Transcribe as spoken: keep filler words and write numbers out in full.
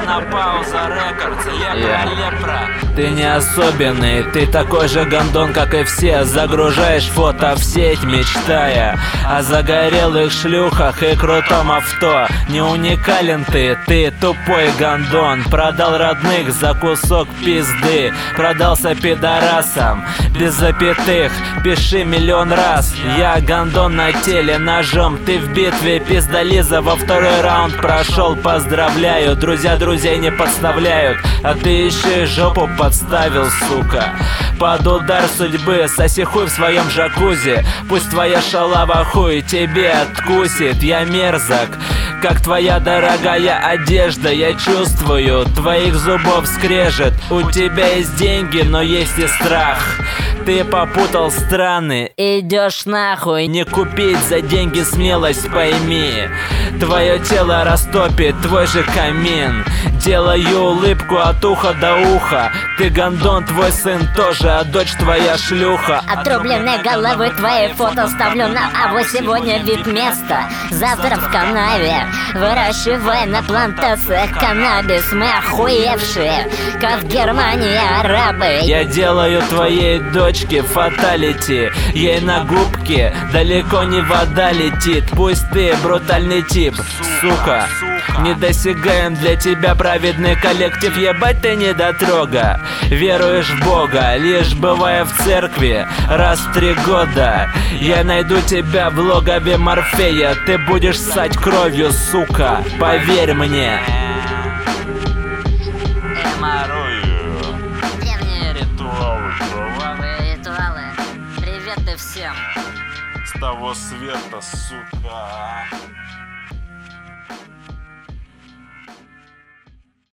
Менопауза Рекордс, лепра, лепра. Ты не особенный, ты такой же гондон, как и все. Загружаешь фото в сеть, мечтая о загорелых шлюхах и крутом авто. Не уникален ты, ты тупой гондон. Продал родных за кусок пизды, продался пидорасам без запятых. Пиши миллион раз, я гондон на теле ножом. Ты в битве пиздолиза во второй раунд прошел. Поздравляю, друзья друзей не подставляют, а ты еще и жопу подставил, сука. Под удар судьбы соси хуй в своем джакузи. Пусть твоя шалава хуй тебе откусит. Я мерзок, как твоя дорогая одежда. Я чувствую твоих зубов скрежет. У тебя есть деньги, но есть и страх. Ты попутал страны, идешь нахуй. Не купить за деньги смелость, пойми. Твое тело растопит твой же камин. Делаю улыбку от уха до уха. Ты гондон, твой сын тоже, а дочь твоя шлюха. Отрубленной головы твои фото ставлю на аву. Сегодня вид места, завтра в канаве. Выращивай на плантациях каннабис. Мы охуевшие, как в Германии арабы. Я делаю твоей дочке фаталити. Ей на губки далеко не вода летит. Пусть ты брутальный тип, сука. Не досягаем для тебя праведный коллектив. Ебать ты недотрога. Веруешь в Бога, лишь бывая в церкви раз в три года. Я найду тебя в логове Морфея. Ты будешь ссать кровью, сука. Поверь мне. Древние ритуалы, кровавые ритуалы. Привет и всем. С того света, сука.